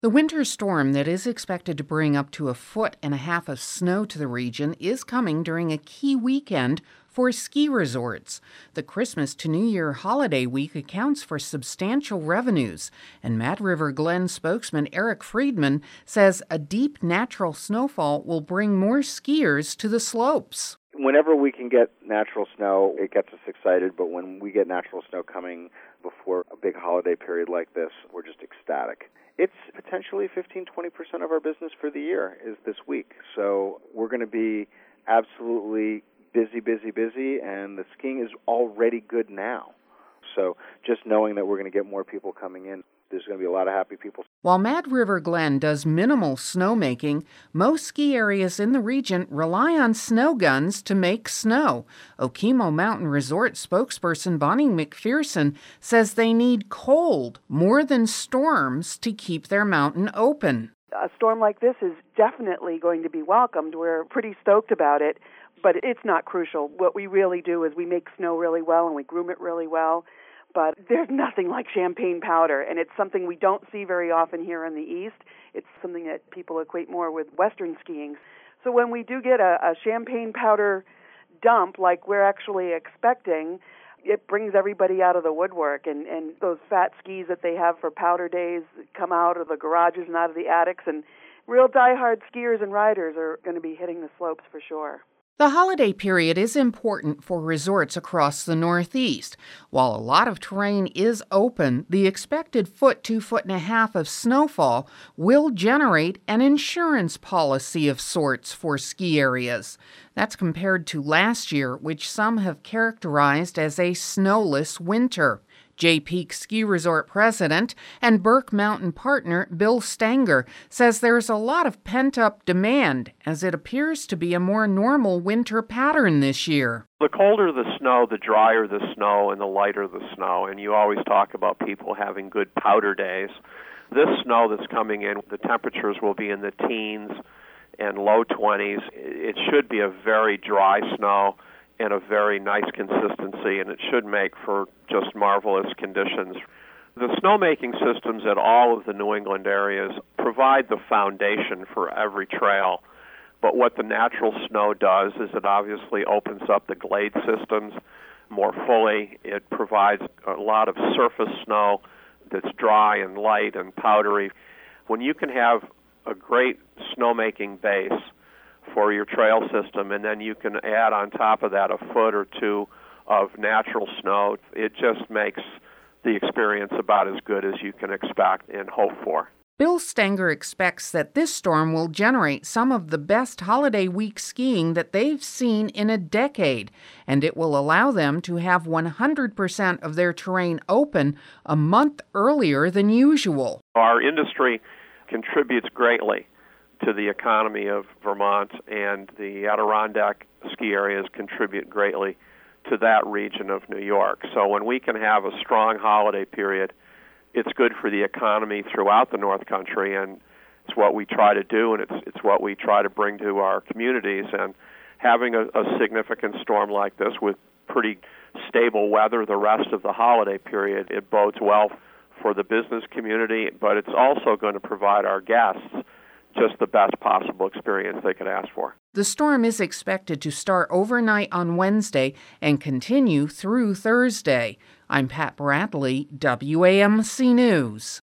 The winter storm that is expected to bring up to 1.5 feet of snow to the region is coming during a key weekend for ski resorts. The Christmas to New Year holiday week accounts for substantial revenues, and Mad River Glen spokesman Eric Friedman says a deep natural snowfall will bring more skiers to the slopes. Whenever we can get natural snow, it gets us excited, but when we get natural snow coming before a big holiday period like this, we're just ecstatic. It's potentially 15-20% of our business for the year is this week. So we're going to be absolutely busy, and the skiing is already good now. So just knowing that we're going to get more people coming in, there's going to be a lot of happy people. While Mad River Glen does minimal snowmaking, most ski areas in the region rely on snow guns to make snow. Okemo Mountain Resort spokesperson Bonnie McPherson says they need cold more than storms to keep their mountain open. A storm like this is definitely going to be welcomed. We're pretty stoked about it, but it's not crucial. What we really do is we make snow really well and we groom it really well. But there's nothing like champagne powder, and it's something we don't see very often here in the East. It's something that people equate more with Western skiing. So when we do get a champagne powder dump like we're actually expecting, it brings everybody out of the woodwork, and those fat skis that they have for powder days come out of the garages and out of the attics, and real diehard skiers and riders are going to be hitting the slopes for sure. The holiday period is important for resorts across the Northeast. While a lot of terrain is open, the expected 1 to 1.5 feet of snowfall will generate an insurance policy of sorts for ski areas. That's compared to last year, which some have characterized as a snowless winter. Jay Peak Ski Resort president and Burke Mountain partner Bill Stanger says there's a lot of pent-up demand as it appears to be a more normal winter pattern this year. The colder the snow, the drier the snow, and the lighter the snow. And you always talk about people having good powder days. This snow that's coming in, the temperatures will be in the teens and low 20s. It should be a very dry snow and a very nice consistency, and it should make for just marvelous conditions. The snowmaking systems at all of the New England areas provide the foundation for every trail. But what the natural snow does is it obviously opens up the glade systems more fully. It provides a lot of surface snow that's dry and light and powdery. When you can have a great snowmaking base for your trail system, and then you can add on top of that 1 or 2 feet of natural snow, it just makes the experience about as good as you can expect and hope for. Bill Stanger expects that this storm will generate some of the best holiday week skiing that they've seen in a decade, and it will allow them to have 100% of their terrain open a month earlier than usual. Our industry contributes greatly to the economy of Vermont, and the Adirondack ski areas contribute greatly to that region of New York. So when we can have a strong holiday period, it's good for the economy throughout the North Country, and it's what we try to do, and it's what we try to bring to our communities. And having a significant storm like this with pretty stable weather the rest of the holiday period, it bodes well for the business community, but it's also going to provide our guests just the best possible experience they could ask for. The storm is expected to start overnight on Wednesday and continue through Thursday. I'm Pat Bradley, WAMC News.